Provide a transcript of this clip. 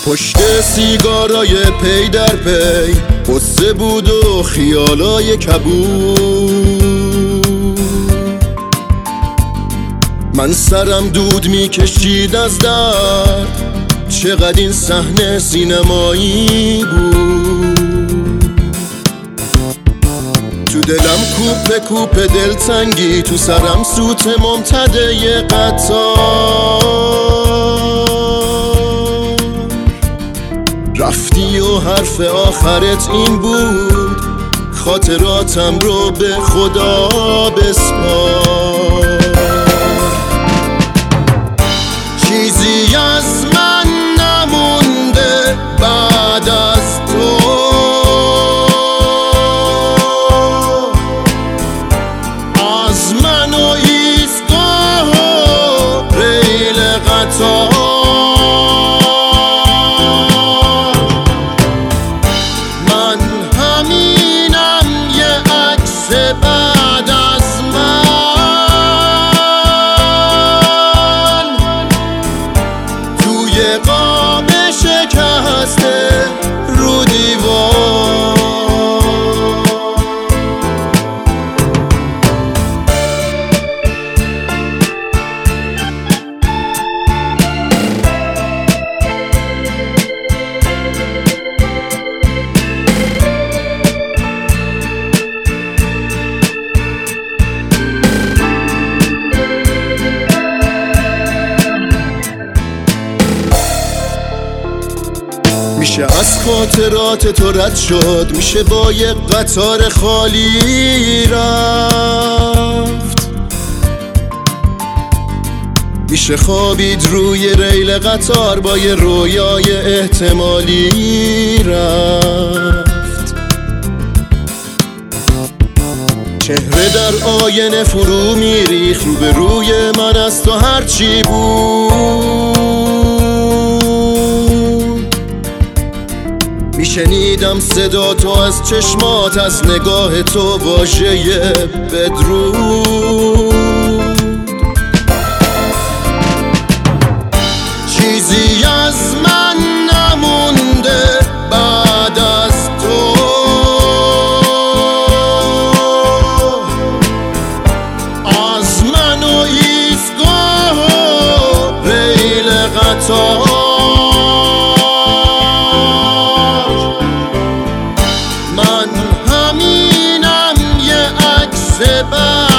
پشت سیگارای پی در پی قصه بود و خیالای کبود. من سرم دود میکشید از درد، چقدر این صحنه سینمایی بود. تو دلم کوپه کوپه دلتنگی، تو سرم سوت ممتده قطار. رفتی و حرف آخرت این بود، خاطراتم رو به خدا بسپار. چیزی از من نمونده بعد از تو، از من و ایستگاه و ریل قطار. من همینم یه عکس بعد از من، توی قاب شکسته رو دیوار. میشه از خاطرات تو رد شد، میشه با یه قطار خالی رفت، میشه خوابید روی ریل قطار با یه رویای احتمالی رفت. چهره در آینه فرو میریخ، رو به روی من از تو هرچی بود. میشنیدم صدا تو از چشمات، از نگاه تو واژه بدرود. چیزی از من نمونده بعد از تو، از من و ایستگاه و ریل قطار. من همینم یه عکس بعد